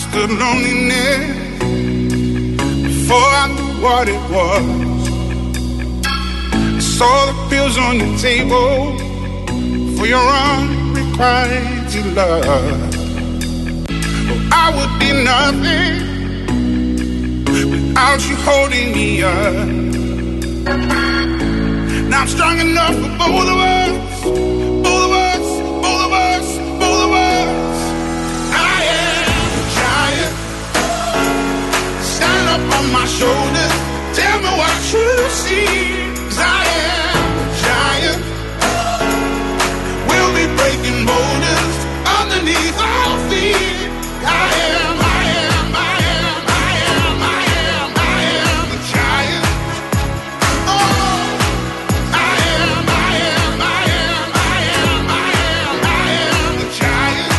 understood loneliness before I knew what it was. I saw the pills on the table for your unrequited love. Oh, I would be nothing without you holding me up. Now I'm strong enough for both of us. Both of us, both of us, both of us. I am a giant. Stand up on my shoulders. Tell me what you see. 'Cause I am a giant. We'll be breaking boulders underneath our feet. I am, I am, I am, I am, I am, I am a giant. Oh, I am, I am, I am, I am, I am, I am a giant.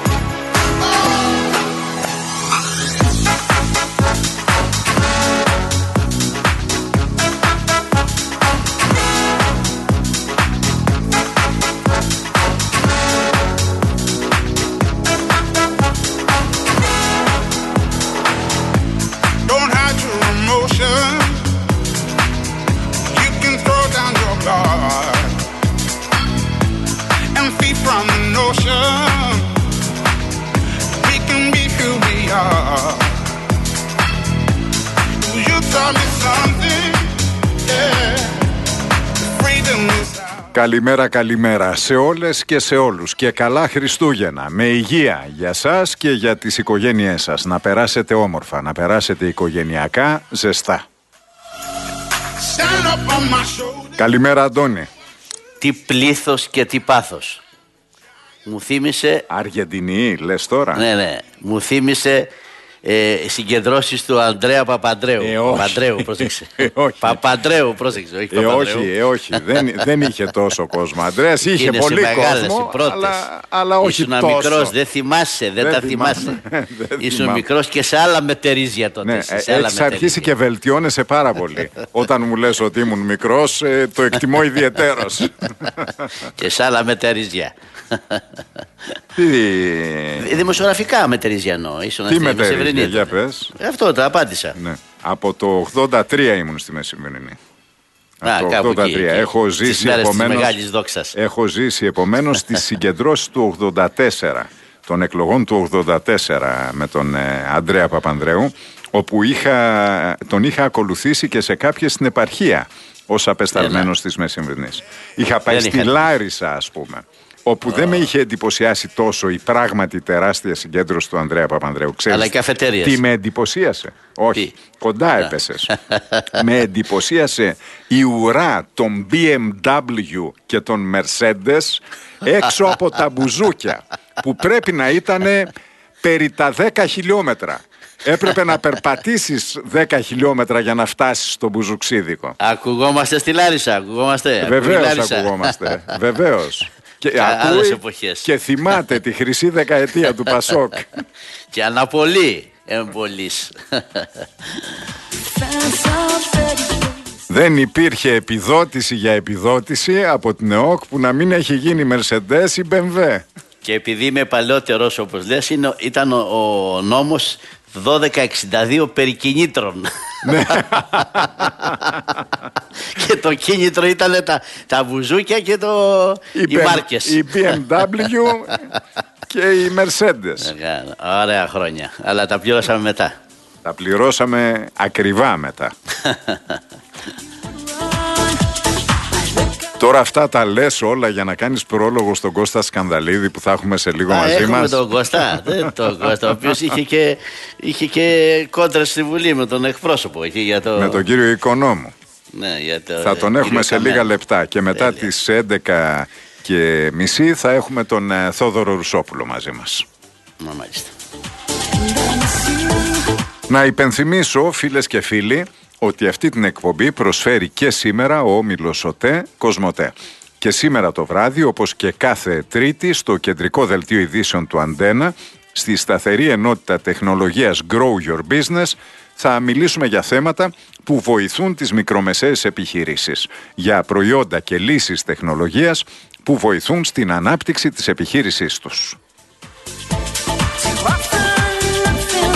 Don't hide your emotions. You can throw down your guard and feed from the notion. We can be who we are. You taught me something, yeah. Freedom is out. Καλημέρα, καλημέρα σε όλες και σε όλους και καλά Χριστούγεννα με υγεία για σας και για τις οικογένειές σας. Να περάσετε όμορφα, να περάσετε οικογενειακά ζεστά. Stand up on my shoulders. Καλημέρα Αντώνη. Τι πλήθος και τι πάθος. Μου θύμισε, Αργεντινή λες τώρα. ναι, μου θύμισε συγκεντρώσεις του Ανδρέα Παπαντρέου. όχι. Παπαντρέου, πρόσεξε. Όχι. Παπαντρέου, πρόσεξε, όχι Παπαντρέου. όχι, δεν είχε τόσο κόσμο. Αντρέας είχε Είναι πολύ σε μεγάλες κόσμο, οι πρώτες. αλλά όχι Ήσουν τόσο. μικρός, δεν θυμάσαι, δεν τα θυμάσαι. Ήσουν μικρός και σε άλλα μετερίζια τότε. Ναι, σε άλλα έχεις αρχίσει και βελτιώνεσαι πάρα πολύ. Όταν μου λες ότι ήμουν μικρός, το εκτιμώ ιδιαιτέρως. Και σε άλλα μετερίζια. Τι Δημοσιογραφικά μετερίζια εννοώ. Τι μετερίζια, για πες. Αυτό το απάντησα. Ναι. Από το 83 ήμουν στη Μεσημβρινή. Από το κάπου 83. εκεί. Έχω Στις ζήσει μέρες της επομένως. μεγάλης δόξας. Έχω ζήσει επομένως τις συγκεντρώσεις του 84, των εκλογών του 84 με τον Ανδρέα Παπανδρέου, όπου τον είχα ακολουθήσει και σε κάποιες στην επαρχία ως απεσταλμένος της Μεσημβρινής. Είχα πάει στη Λάρισα, ας πούμε, όπου δεν με είχε εντυπωσιάσει τόσο η πράγματι τεράστια συγκέντρωση του Ανδρέα Παπανδρέου. Ξέρεις, αλλά και αφετέρειες. τι με εντυπωσίασε? Όχι, κοντά έπεσες. Με εντυπωσίασε η ουρά των BMW και των Mercedes έξω από τα μπουζούκια, που πρέπει να ήταν περί τα 10 χιλιόμετρα. Έπρεπε να περπατήσεις 10 χιλιόμετρα για να φτάσεις στο Μπουζουξίδικο. Ακουγόμαστε στη Λάρισα, ακουγόμαστε. Βεβαίως ακουγόμαστε, βεβαίως. Και άλλες εποχές. Και θυμάται τη χρυσή δεκαετία του Πασόκ. Και αναπολύ εμπολής. Δεν υπήρχε επιδότηση για επιδότηση από την ΕΟΚ που να μην έχει γίνει Mercedes ή BMW. Και επειδή είμαι παλαιότερος, όπως λες, ήταν ο νόμος 1262 περί κινήτρων. Ναι. Και το κίνητρο ήταν τα μπουζούκια και οι μάρκες. Η BMW και οι Mercedes. Ωραία χρόνια. Αλλά τα πληρώσαμε μετά. Τα πληρώσαμε ακριβά μετά. Τώρα αυτά τα λες όλα για να κάνεις πρόλογο στον Κώστα Σκανδαλίδη που θα έχουμε σε λίγο μαζί μας. Έχουμε τον Κώστα, ο οποίος είχε και κόντρα στη Βουλή με τον εκπρόσωπο. Με τον κύριο Οικονόμου. Ναι, θα τον έχουμε σε λίγα λεπτά και μετά τις 11:30 θα έχουμε τον Θόδωρο Ρουσόπουλο μαζί μας. Μάλιστα. Να υπενθυμίσω, φίλες και φίλοι, ότι αυτή την εκπομπή προσφέρει και σήμερα ο Όμιλος ΟΤΕ Κοσμοτέ. Και σήμερα το βράδυ, όπως και κάθε Τρίτη, στο κεντρικό δελτίο ειδήσεων του Αντένα, στη σταθερή ενότητα τεχνολογίας Grow Your Business, θα μιλήσουμε για θέματα που βοηθούν τις μικρομεσαίες επιχειρήσεις, για προϊόντα και λύσεις τεχνολογίας που βοηθούν στην ανάπτυξη της επιχείρησής τους.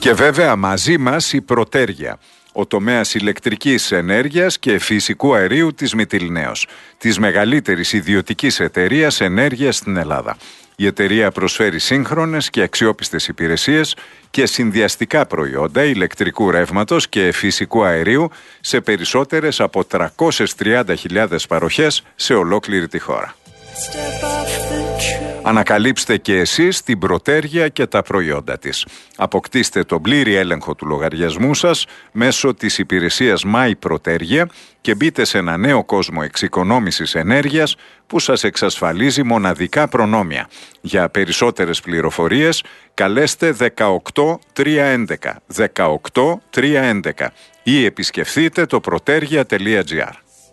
Και βέβαια μαζί μας η Πρωτέργεια, ο τομέας ηλεκτρικής ενέργειας και φυσικού αερίου της Μυτιληναίος, της μεγαλύτερης ιδιωτικής εταιρείας ενέργειας στην Ελλάδα. Η εταιρεία προσφέρει σύγχρονες και αξιόπιστες υπηρεσίες και συνδυαστικά προϊόντα ηλεκτρικού ρεύματος και φυσικού αερίου σε περισσότερες από 330.000 παροχές σε ολόκληρη τη χώρα. Ανακαλύψτε και εσείς την Πρωτέργεια και τα προϊόντα της. Αποκτήστε τον πλήρη έλεγχο του λογαριασμού σας μέσω της υπηρεσίας My Πρωτέργεια και μπείτε σε ένα νέο κόσμο εξοικονόμησης ενέργειας που σας εξασφαλίζει μοναδικά προνόμια. Για περισσότερες πληροφορίες καλέστε 18311 18311 ή επισκεφθείτε το protergia.gr.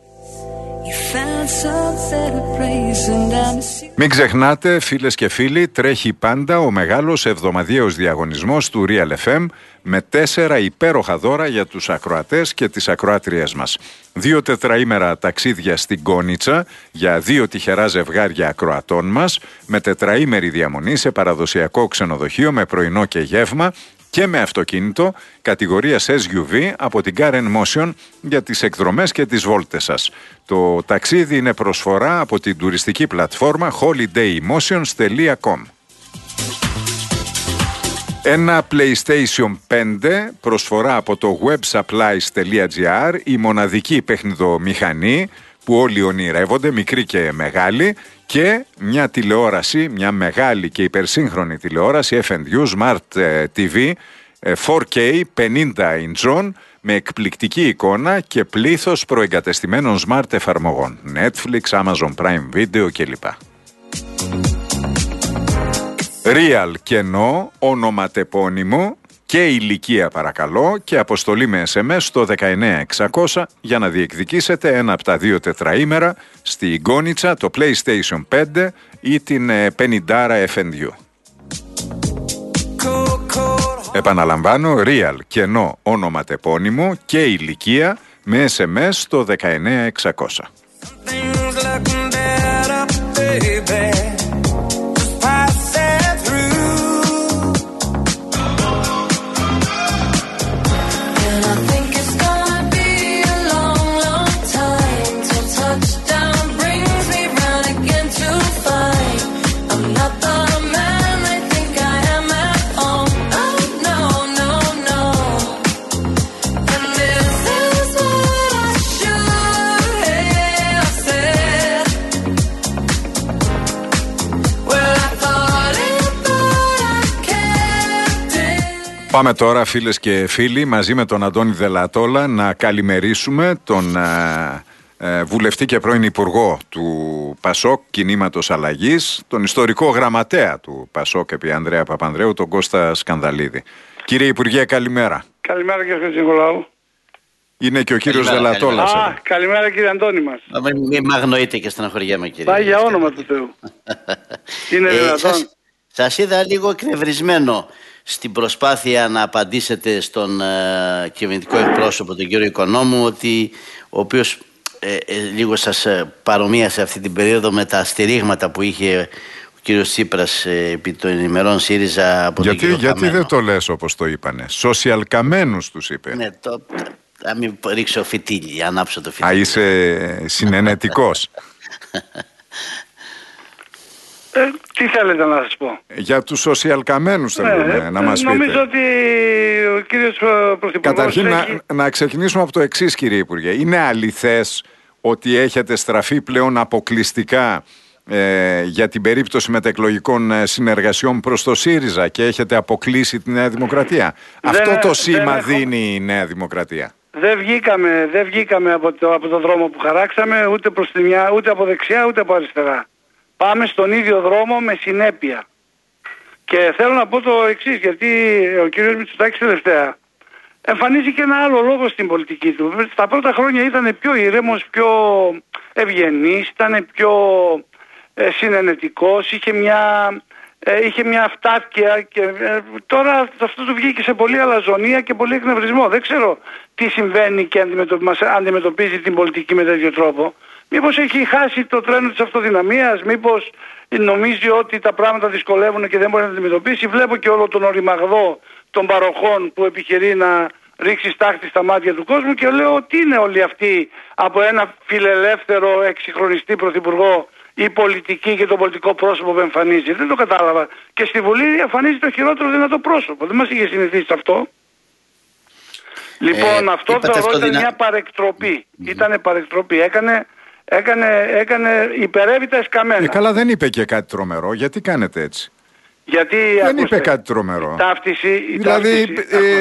Μην ξεχνάτε, φίλες και φίλοι, τρέχει πάντα ο μεγάλος εβδομαδιαίος διαγωνισμός του Real FM με 4 υπέροχα δώρα για τους ακροατές και τις ακροάτριές μας. 2 τετραήμερα ταξίδια στην Κόνιτσα για 2 τυχερά ζευγάρια ακροατών μας, με τετραήμερη διαμονή σε παραδοσιακό ξενοδοχείο με πρωινό και γεύμα και με αυτοκίνητο κατηγορίας SUV από την Karen Motion για τις εκδρομές και τις βόλτες σας. Το ταξίδι είναι προσφορά από την τουριστική πλατφόρμα holidaymotions.com. Ένα PlayStation 5 προσφορά από το websupplies.gr, η μοναδική παιχνιδομηχανή που όλοι ονειρεύονται, μικρή και μεγάλη, και μια τηλεόραση, μια μεγάλη και υπερσύγχρονη τηλεόραση FNU Smart TV 4K 50 ιντσών με εκπληκτική εικόνα και πλήθος προεγκατεστημένων smart εφαρμογών, Netflix, Amazon Prime Video κλπ. Real κενό, ονοματεπώνυμο και ηλικία παρακαλώ και αποστολή με SMS στο 19600 για να διεκδικήσετε ένα από τα 2 τετραήμερα στη Γκόνιτσα, το PlayStation 5 ή την 50 FNU. Επαναλαμβάνω, Real κενό, ονοματεπώνυμο και ηλικία με SMS στο 19600. Πάμε τώρα, φίλες και φίλοι, μαζί με τον Αντώνη Δελατόλα να καλημερίσουμε τον βουλευτή και πρώην υπουργό του Πασόκ Κινήματος Αλλαγής, τον ιστορικό γραμματέα του Πασόκ επί Ανδρέα Παπανδρέου, τον Κώστα Σκανδαλίδη. Κύριε Υπουργέ, καλημέρα. Καλημέρα κύριε Χατζηνικολάου. Είναι και ο κύριος Δελατόλας. Καλημέρα κύριε Αντώνη μας. Μην μ' αγνοείτε και στεναχωριέμαι κύριε. Πάει για όνομα του Θεού. Είναι δυνατόν. Σας είδα λίγο εκνευρισμένο στην προσπάθεια να απαντήσετε στον κυβερνητικό εκπρόσωπο, τον κύριο Οικονόμου, ο οποίος λίγο σας παρομοίασε αυτή την περίοδο με τα στηρίγματα που είχε ο κύριος Τσίπρας επί των ημερών ΣΥΡΙΖΑ από τον κύριο Καμένο. Γιατί δεν το λες όπως το είπανε? Social καμένους τους είπε. Ναι, να μην ρίξω φιτίλι, ανάψω το φιτίλι. Είσαι συνενετικός. Τι θέλετε να σας πω? Για τους social καμένους θέλουμε να μας πείτε. Νομίζω ότι ο κύριος Πρωθυπουργός Καταρχήν να ξεκινήσουμε από το εξής, κύριε Υπουργέ. Είναι αληθές ότι έχετε στραφεί πλέον αποκλειστικά για την περίπτωση μετεκλογικών συνεργασιών προς το ΣΥΡΙΖΑ και έχετε αποκλείσει τη Νέα Δημοκρατία? Αυτό το σήμα δίνει η Νέα Δημοκρατία. Δεν βγήκαμε από το δρόμο που χαράξαμε, ούτε προς τη μια, ούτε από δεξιά ούτε από αριστερά. Πάμε στον ίδιο δρόμο με συνέπεια. Και θέλω να πω το εξής, γιατί ο κύριος Μητσοτάκης τελευταία εμφανίζει και ένα άλλο λόγο στην πολιτική του. Στα πρώτα χρόνια ήταν πιο ηρέμος, πιο ευγενής, ήταν πιο συνενετικός, είχε μια αυτάρκεια και τώρα αυτό του βγήκε σε πολλή αλαζονία και πολύ εκνευρισμό. Δεν ξέρω τι συμβαίνει και μας αντιμετωπίζει την πολιτική με τέτοιο τρόπο. Μήπως έχει χάσει το τρένο της αυτοδυναμίας, μήπως νομίζει ότι τα πράγματα δυσκολεύουν και δεν μπορεί να αντιμετωπίσει. Βλέπω και όλο τον οριμαγδό των παροχών που επιχειρεί να ρίξει στάχτη στα μάτια του κόσμου και λέω ότι είναι όλοι αυτοί από ένα φιλελεύθερο εξυγχρονιστή πρωθυπουργό η πολιτική και το πολιτικό πρόσωπο που εμφανίζει. Δεν το κατάλαβα. Και στη Βουλή εμφανίζει το χειρότερο δυνατό πρόσωπο. Δεν μας είχε συνηθίσει αυτό. Λοιπόν, αυτό θεωρώ ήταν μια παρεκτροπή. Ήτανε παρεκτροπή. Έκανε υπερεύει τα εσκαμμένα. Καλά, δεν είπε και κάτι τρομερό. Γιατί κάνετε έτσι? Γιατί δεν είπε κάτι τρομερό. Δηλαδή,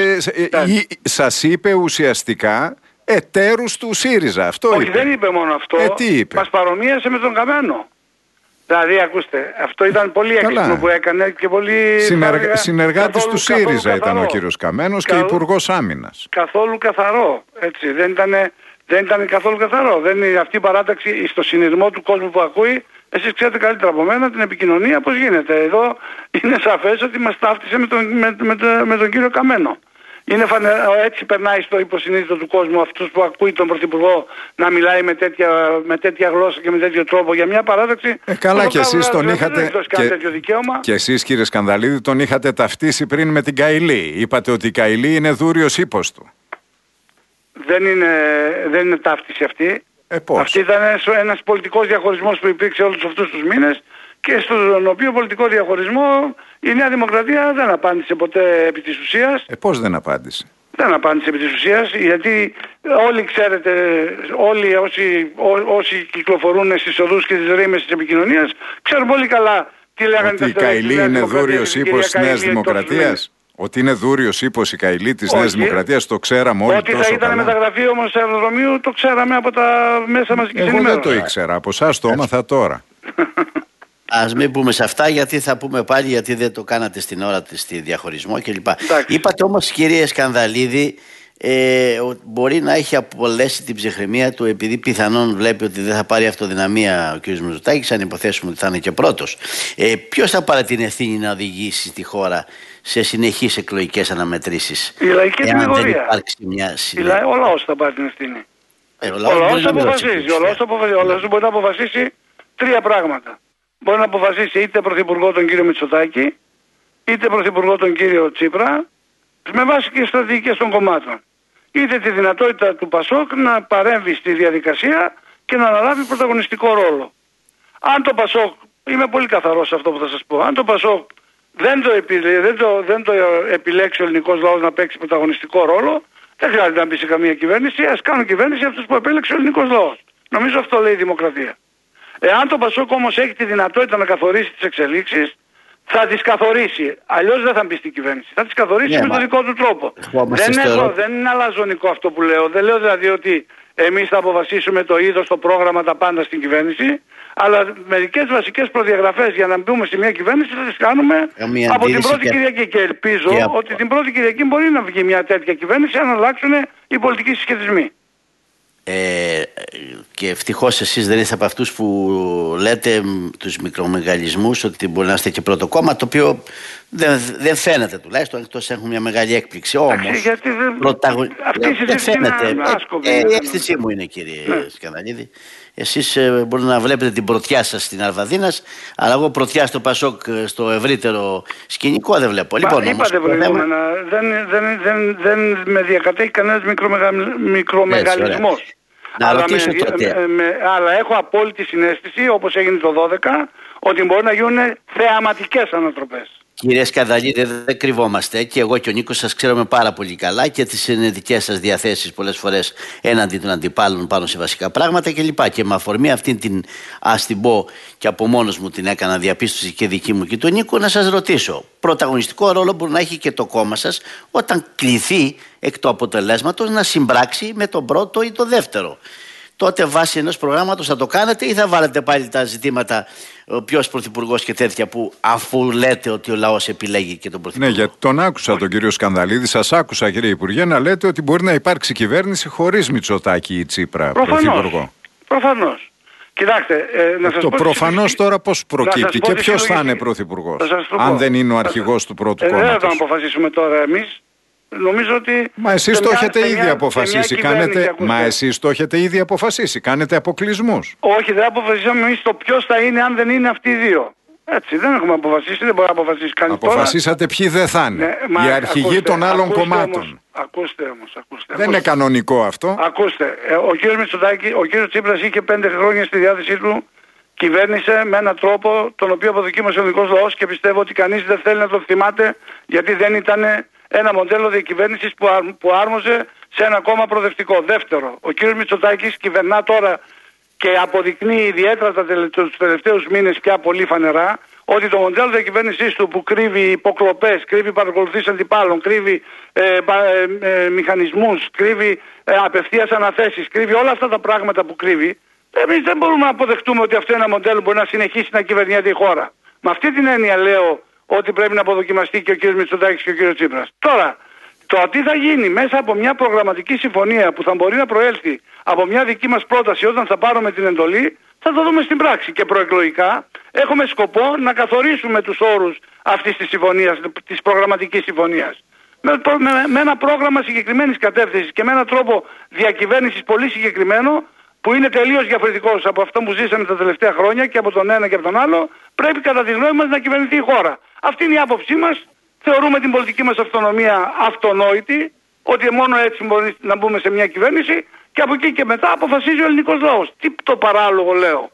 σας είπε ουσιαστικά εταίρους του ΣΥΡΙΖΑ. Αυτό όχι, είπε. δεν είπε μόνο αυτό. Τι είπε? Μας παρομοίασε με τον Καμένο. Δηλαδή, ακούστε, αυτό ήταν πολύ έξυπνο που έκανε και πολύ... Συνεργάτης του ΣΥΡΙΖΑ ήταν ο κύριος Καμένος και υπουργός άμυνας. Καθόλου καθαρό, έτσι. Δεν ήταν καθόλου καθαρό. Δεν είναι αυτή η παράταξη στο συνειρμό του κόσμου που ακούει. Εσείς ξέρετε καλύτερα από μένα την επικοινωνία πώς γίνεται. Εδώ είναι σαφές ότι μας ταύτισε με τον κύριο Καμένο. Έτσι περνάει στο υποσυνείδητο του κόσμου αυτούς που ακούει τον Πρωθυπουργό να μιλάει με τέτοια γλώσσα και με τέτοιο τρόπο για μια παράταξη. Καλά, και εσείς τον είχατε. Και εσείς, κύριε Σκανδαλίδη, τον είχατε ταυτίσει πριν με την Καηλή. Είπατε ότι η Καηλή είναι δούριος ύπος του. Δεν είναι ταύτιση αυτή. Αυτή ήταν ένας πολιτικός διαχωρισμός που υπήρξε όλους αυτούς τους μήνες και στον οποίο πολιτικό διαχωρισμό η Νέα Δημοκρατία δεν απάντησε ποτέ επί της ουσίας. Πώς δεν απάντησε? Δεν απάντησε επί της ουσίας, γιατί όλοι ξέρετε, όλοι όσοι κυκλοφορούν στις οδούς και τις ρήμες της επικοινωνίας ξέρουν πολύ καλά τι λέγανε. Ότι η Καηλή είναι δούριος ύπος της Νέας Δημοκρατίας. Ότι είναι δούριος ύπος η Καηλή της Νέας Δημοκρατίας, το ξέραμε όλοι. Ότι θα ήταν μεταγραφή όμως αεροδρομίου το ξέραμε από τα μέσα μαζικής ενημέρωσης. Εγώ δεν το ήξερα, από εσάς το έμαθα τώρα. Ας μην πούμε σε αυτά, γιατί θα πούμε πάλι γιατί δεν το κάνατε στην ώρα της στη διαχωρισμό κλπ. Είπατε όμως, κύριε Σκανδαλίδη, μπορεί να έχει απολέσει την ψυχραιμία του επειδή πιθανόν βλέπει ότι δεν θα πάρει αυτοδυναμία ο κ. Μητσοτάκης, αν υποθέσουμε ότι θα είναι και πρώτος. Ποιος θα πάρει την ευθύνη να οδηγήσει τη χώρα σε συνεχείς εκλογικές αναμετρήσεις? Η λαϊκή ετοιμιγορία. Ο λαός θα πάρει την ευθύνη. Ο λαός θα αποφασίσει. Ο λαός μπορεί να αποφασίσει τρία πράγματα. Μπορεί να αποφασίσει είτε πρωθυπουργό τον κύριο Μητσοτάκη, είτε πρωθυπουργό τον κύριο Τσίπρα, με βάση και στρατηγικές των κομμάτων. Είτε τη δυνατότητα του Πασόκ να παρέμβει στη διαδικασία και να αναλάβει πρωταγωνιστικό ρόλο. Αν το Πασόκ, είμαι πολύ καθαρός σε αυτό που θα σας πω, αν το Πασόκ δεν το επιλέξει ο ελληνικός λαός να παίξει πρωταγωνιστικό ρόλο, δεν χρειάζεται να μπει σε καμία κυβέρνηση, ας κάνουν κυβέρνηση αυτούς που επέλεξε ο ελληνικός λαός. Νομίζω αυτό λέει η δημοκρατία. Εάν το Πασόκ όμως έχει τη δυνατότητα να καθορίσει τις δεν θα τις καθορίσει. Αλλιώς δεν θα μπει στην κυβέρνηση. Θα τις καθορίσει με τον δικό του τρόπο. Δεν είναι αλαζονικό αυτό που λέω. Δεν λέω δηλαδή ότι εμείς θα αποφασίσουμε το είδος, το πρόγραμμα, τα πάντα στην κυβέρνηση. Αλλά μερικές βασικές προδιαγραφές για να μπούμε σε μια κυβέρνηση θα τις κάνουμε από την πρώτη Κυριακή. Και ελπίζω ότι την πρώτη Κυριακή μπορεί να βγει μια τέτοια κυβέρνηση αν αλλάξουν οι πολιτικοί συσχετισμοί. Και ευτυχώς εσείς δεν είστε από αυτούς που λέτε τους μικρομεγαλισμούς ότι μπορεί να είστε και πρώτο κόμμα, το οποίο δεν φαίνεται τουλάχιστον, εκτός έχουν μια μεγάλη έκπληξη. Όμως δεν φαίνεται. Η αίσθησή μου είναι, κύριε Σκανδαλίδη. Εσείς μπορεί να βλέπετε την πρωτιά σας στην Αρβαδίνας, αλλά εγώ πρωτιά στο Πασόκ στο ευρύτερο σκηνικό δεν βλέπω. Λοιπόν, είπατε προηγούμενα, δεν με διακατέχει κανένας μικρομεγαλισμός. Αλλά έχω απόλυτη συναίσθηση, όπως έγινε το 12, ότι μπορεί να γίνουν θεαματικές ανατροπές. Κύριε Σκανδαλίδη, δεν κρυβόμαστε. Και εγώ και ο Νίκος σας ξέρουμε πάρα πολύ καλά και τις συνεδρικές σας διαθέσεις πολλές φορές έναντι των αντιπάλων πάνω σε βασικά πράγματα κλπ. Και με αφορμή αυτήν την, ας την πω, και από μόνος μου την έκανα διαπίστωση και δική μου και του Νίκου, να σας ρωτήσω. Πρωταγωνιστικό ρόλο μπορεί να έχει και το κόμμα σας όταν κληθεί εκ του αποτελέσματος να συμπράξει με τον πρώτο ή το δεύτερο. Τότε βάσει ενός προγράμματος θα το κάνετε ή θα βάλετε πάλι τα ζητήματα ποιος πρωθυπουργός και τέτοια που αφού λέτε ότι ο λαός επιλέγει και τον πρωθυπουργό? Ναι, γιατί τον άκουσα τον κύριο Σκανδαλίδη, σας άκουσα κύριε Υπουργέ να λέτε ότι μπορεί να υπάρξει κυβέρνηση χωρίς Μητσοτάκη ή Τσίπρα πρωθυπουργό. Προφανώς. Κοιτάξτε, να σας το πω προφανώς τώρα πώς προκύπτει και ποιος θα είναι πρωθυπουργός, αν δεν είναι ο αρχηγός του πρώτου κόμματος? Δεν θα το αποφασίσουμε τώρα εμείς. Νομίζω ότι. Μα εσείς το έχετε ήδη αποφασίσει. Εσείς το έχετε ήδη αποφασίσει. Κάνετε αποκλεισμούς. Όχι, δεν αποφασίσαμε εμείς το ποιος θα είναι αν δεν είναι αυτοί οι δύο. Έτσι, δεν έχουμε αποφασίσει, δεν μπορεί να αποφασίσει κανείς τώρα. Αποφασίσατε ποιοι δεν θα είναι. Οι αρχηγοί των άλλων κομμάτων. Ακούστε όμως. Δεν είναι κανονικό αυτό. Ακούστε, ο κύριος Μητσοτάκης, ο κύριος Τσίπρας είχε 5 χρόνια στη διάθεσή του, κυβέρνησε με έναν τρόπο τον οποίο αποδοκίμασε ο ελληνικός λαός και πιστεύω ότι κανείς δεν θέλει να το θυμάται, γιατί δεν ήταν ένα μοντέλο διακυβέρνησης που άρμοζε σε ένα κόμμα προοδευτικό. Δεύτερο, ο κύριος Μητσοτάκης κυβερνά τώρα και αποδεικνύει ιδιαίτερα τους τελευταίους μήνες πια πολύ φανερά ότι το μοντέλο διακυβέρνησής του που κρύβει υποκλοπές, κρύβει παρακολουθήσεις αντιπάλων, κρύβει μηχανισμούς, κρύβει απευθείας αναθέσεις, κρύβει όλα αυτά τα πράγματα που κρύβει, εμείς δεν μπορούμε να αποδεχτούμε ότι αυτό ένα μοντέλο μπορεί να συνεχίσει να κυβερνιέται η χώρα. Με αυτή την έννοια λέω ότι πρέπει να αποδοκιμαστεί και ο κ. Μητσοτάκης και ο κ. Τσίπρας. Τώρα, το τι θα γίνει μέσα από μια προγραμματική συμφωνία που θα μπορεί να προέλθει από μια δική μας πρόταση όταν θα πάρουμε την εντολή, θα το δούμε στην πράξη. Και προεκλογικά έχουμε σκοπό να καθορίσουμε τους όρους αυτής της συμφωνίας, της προγραμματικής συμφωνίας. Με ένα πρόγραμμα συγκεκριμένης κατεύθυνσης και με έναν τρόπο διακυβέρνησης πολύ συγκεκριμένο, που είναι τελείως διαφορετικός από αυτό που ζήσαμε τα τελευταία χρόνια και από τον ένα και από τον άλλο, πρέπει κατά τη γνώμη μας να κυβερνηθεί η χώρα. Αυτή είναι η άποψή μας. Θεωρούμε την πολιτική μας αυτονομία αυτονόητη, ότι μόνο έτσι μπορεί να μπούμε σε μια κυβέρνηση και από εκεί και μετά αποφασίζει ο ελληνικός λαός. Τι το παράλογο λέω.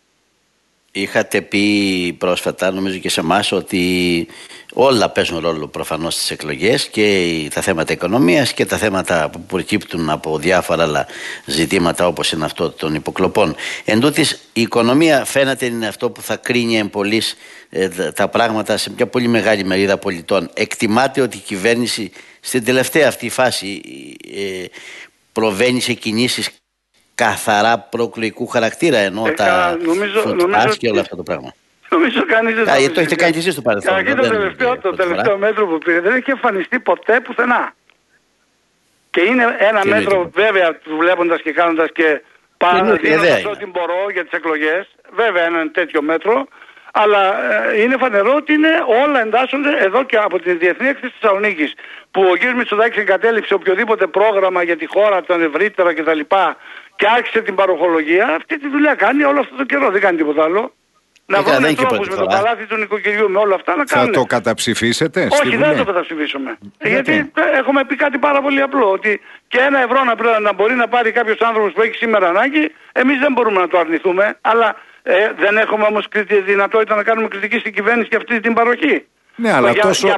Είχατε πει πρόσφατα, νομίζω και σε εμάς, ότι όλα παίζουν ρόλο προφανώς στις εκλογές, και τα θέματα οικονομίας και τα θέματα που προκύπτουν από διάφορα άλλα ζητήματα, όπως είναι αυτό των υποκλοπών. Εν τούτης, η οικονομία φαίνεται είναι αυτό που θα κρίνει εμπολής τα πράγματα σε μια πολύ μεγάλη μερίδα πολιτών. Εκτιμάται ότι η κυβέρνηση στην τελευταία αυτή φάση προβαίνει σε κινήσεις καθαρά προεκλογικού χαρακτήρα, ενώ τα φουτπάς και όλα αυτά το πράγμα. Νομίζω κανείς δεν το έχετε κάνει και εσείς στο παρελθόν. Το τελευταίο μέτρο που πήρε δεν έχει εμφανιστεί ποτέ πουθενά. Και είναι ένα μέτρο, βέβαια, βλέποντας και κάνοντας και παραδείγοντας ό,τι μπορώ για τις εκλογές, βέβαια ένα τέτοιο μέτρο, αλλά είναι φανερό ότι όλα εντάσσονται εδώ και από την Διεθνή Έκθεση της Θεσσαλονίκης, που ο κ. Μητσοτάκης εγκατέλειψε οποιοδήποτε πρόγραμμα για τη χώρα, τον ευρύτερα κτλ. Και άρχισε την παροχολογία. Αυτή τη δουλειά κάνει όλο αυτό το καιρό, δεν κάνει τίποτα άλλο. Να βρουν τρόπους με το παλάτι του νοικοκυριού, με όλα αυτά να κάνουν. Θα το καταψηφίσετε? Όχι, δεν θα το καταψηφίσουμε. Γιατί έχουμε πει κάτι πάρα πολύ απλό, ότι και €1 να μπορεί να πάρει κάποιος άνθρωπος που έχει σήμερα ανάγκη, εμείς δεν μπορούμε να το αρνηθούμε, αλλά δεν έχουμε όμως δυνατότητα να κάνουμε κριτική στην κυβέρνηση για αυτή την παροχή. Ναι, αλλά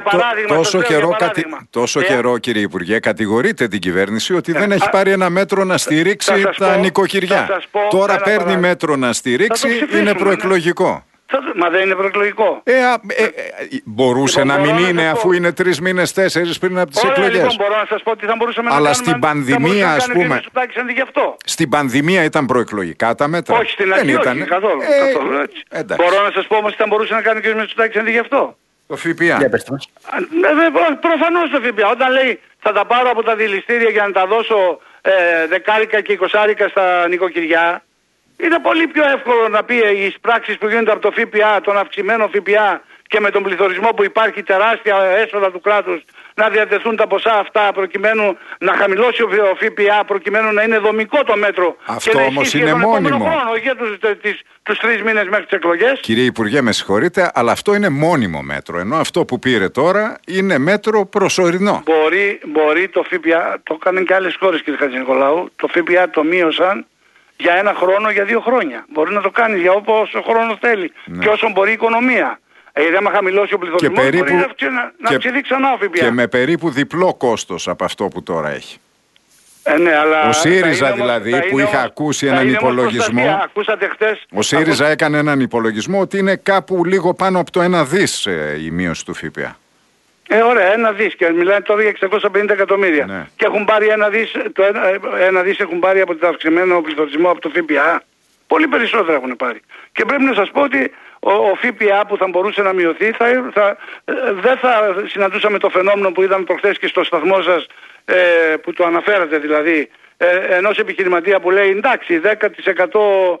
τόσο καιρό, κύριε Υπουργέ, κατηγορείτε την κυβέρνηση ότι δεν έχει πάρει ένα μέτρο να στηρίξει τα νοικοκυριά. Τώρα παίρνει μέτρο να στηρίξει, είναι προεκλογικό. Μα δεν είναι προεκλογικό. Μπορούσε να μην είναι, αφού είναι 3 μήνες, 4 πριν από τις εκλογές. Λοιπόν, μπορώ να σας πω ότι θα μπορούσαμε να κάνουμε. Αλλά στην πανδημία, ας πούμε. Στην πανδημία ήταν προεκλογικά τα μέτρα? Όχι, στην αρχή όχι, καθόλου. Μπορώ να σας πω όμως ότι θα μπορούσε να κάνει ο κ. Μητσοτάκης αντί γι' αυτό. Το ΦΠΑ. Προφανώς το ΦΠΑ. Όταν λέει θα τα πάρω από τα δηληστήρια για να τα δώσω 10 και 20 στα νοικοκυριά, είναι πολύ πιο εύκολο να πει οι πράξεις που γίνονται από το ΦΠΑ, τον αυξημένο ΦΠΑ και με τον πληθωρισμό που υπάρχει, τεράστια έσοδα του κράτους, να διατεθούν τα ποσά αυτά προκειμένου να χαμηλώσει ο ΦΠΑ, προκειμένου να είναι δομικό το μέτρο. Αυτό όμως είναι μόνιμο. Όχι για τους 3 μήνες μέχρι τις εκλογές. Κύριε Υπουργέ, με συγχωρείτε, αλλά αυτό είναι μόνιμο μέτρο. Ενώ αυτό που πήρε τώρα είναι μέτρο προσωρινό. Μπορεί το ΦΠΑ, το έκαναν και άλλες χώρες, κύριε Χατζηνικολάου, το ΦΠΑ το μείωσαν για 1 χρόνο, για 2 χρόνια. Μπορεί να το κάνει για όσο χρόνο θέλει και όσο μπορεί η οικονομία. Γιατί άμα χαμηλώσει ο πληθωρισμός μπορεί να αυξηθεί ξανά ο ΦΠΑ. Και με περίπου διπλό κόστος από αυτό που τώρα έχει. Ναι, αλλά ο ΣΥΡΙΖΑ δηλαδή που είχα ακούσει έναν υπολογισμό. Ακούσατε χτες. Ο ΣΥΡΙΖΑ έκανε έναν υπολογισμό ότι είναι κάπου λίγο πάνω από το 1 δις η μείωση του ΦΠΑ. Ωραία, 1 δις και μιλάνε τώρα για 650 εκατομμύρια. Ναι. Και έχουν πάρει 1 δις, το 1 δις έχουν πάρει από τον αυξημένο πληθωρισμό από το ΦΠΑ. Πολύ περισσότερα έχουν πάρει. Και πρέπει να σας πω ότι ο ΦΠΑ που θα μπορούσε να μειωθεί δεν θα συναντούσαμε το φαινόμενο που είδαμε προχθές και στο σταθμό σας, που το αναφέρατε δηλαδή, ενός επιχειρηματία που λέει εντάξει 10%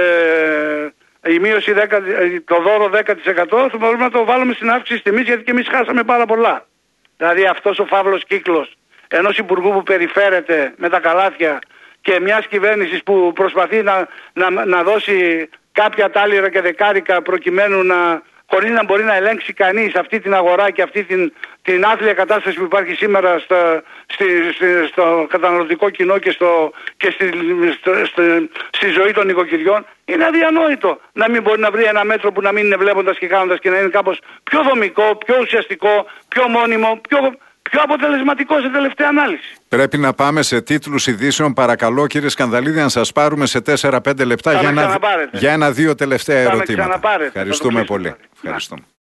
η μείωση, το δώρο 10% θα μπορούμε να το βάλουμε στην αύξηση της τιμής, γιατί και εμείς χάσαμε πάρα πολλά. Δηλαδή αυτός ο φαύλος κύκλος ενός υπουργού που περιφέρεται με τα καλάθια και μιας κυβέρνησης που προσπαθεί να δώσει κάποια τάλιρα και δεκάρικα προκειμένου να χωρίς να μπορεί να ελέγξει κανείς αυτή την αγορά και αυτή την άθλια κατάσταση που υπάρχει σήμερα στο καταναλωτικό κοινό και στη ζωή των νοικοκυριών, είναι αδιανόητο να μην μπορεί να βρει ένα μέτρο που να μην είναι βλέποντας και κάνοντας και να είναι κάπως πιο δομικό, πιο ουσιαστικό, πιο μόνιμο, πιο αποτελεσματικό σε τελευταία ανάλυση. Πρέπει να πάμε σε τίτλους ειδήσεων. Παρακαλώ κύριε Σκανδαλίδη, να σας πάρουμε σε 4-5 λεπτά για 1-2 τελευταία ερωτήματα. Ευχαριστούμε πολύ. Ευχαριστούμε.